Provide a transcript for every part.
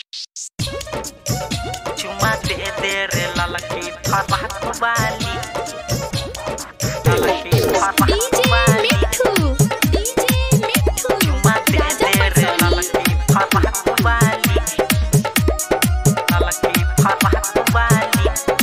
चुमा दे दे रे ललकी फरहत वाली ललकी फरहत वाली चुमा दे दे रे ललकी फरहत वाली ललकी फरहत वाली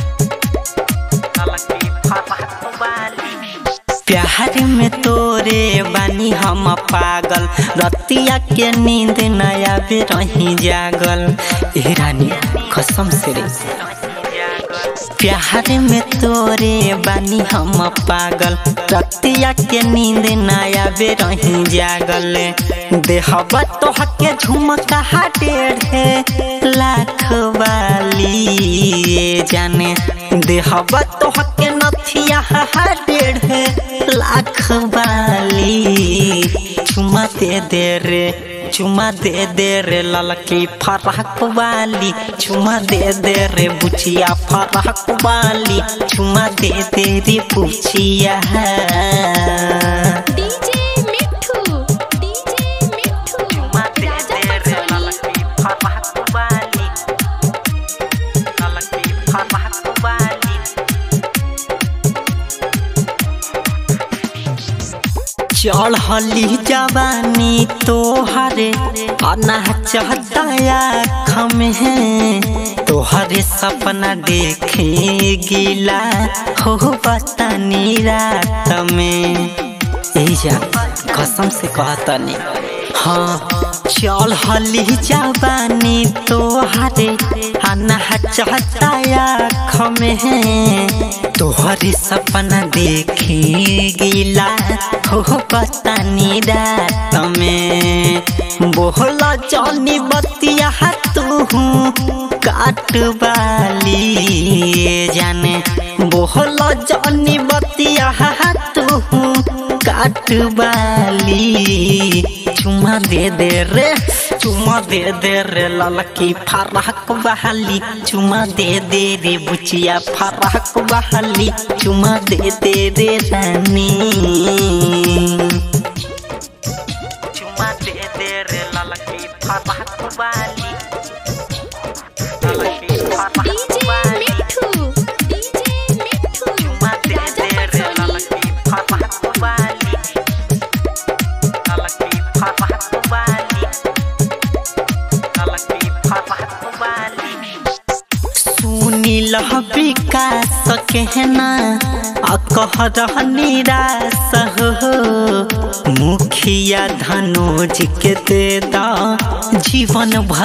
ललकी फरहत वाली। प्यार में तोरे बानी हम पागल रतिया के नींद नया बे रही जागल ए रानी कसम से रे। प्यार में तोरे बानी हम पागल रतिया के नींद नया बे रही जागल देहबा तोह के झुमका 1.5 लाख वाली जाने देहबा तोह के नथिया 1.5 लाख वाली चुमा दे दे रे ललकी फरहत वाली चुमा दे दे रे बुचिया फरहत वाली चुमा दे दे रे बुचिया डीजे मिठू चुमा दे दे रे ललकी फरहत वाली ललकी फरहत वाली। चढ़ली जवानी तोहरे आना चाहता आँख में तोहरे सपना देखे गिला हो बतानी रात में जा कसम से कहतनी हाँ चढ़ली जवानी तोहरे आना चाहता आँख में तोहरे सपना देखे गिला हो बतानी रात में बोला जानी बतिया तू काट वाली जाने बोला जानी बतिया तू काट वाली चुमा दे दे रे ललकी फरहत वाली चुमा दे दे रे बुचिया फरहत वाली चुमा दे दे रे रानी चुमा दे दे रे ललकी फरहत वाली ललकी फरहत वाली चुमा दे दे रे ललकी फरहत वाली ललकी फरहत वाली ललकी फरहत वाली। सुनील विकास कहना कह निराश हो मुखिया धनोज के दे दा जीवन भर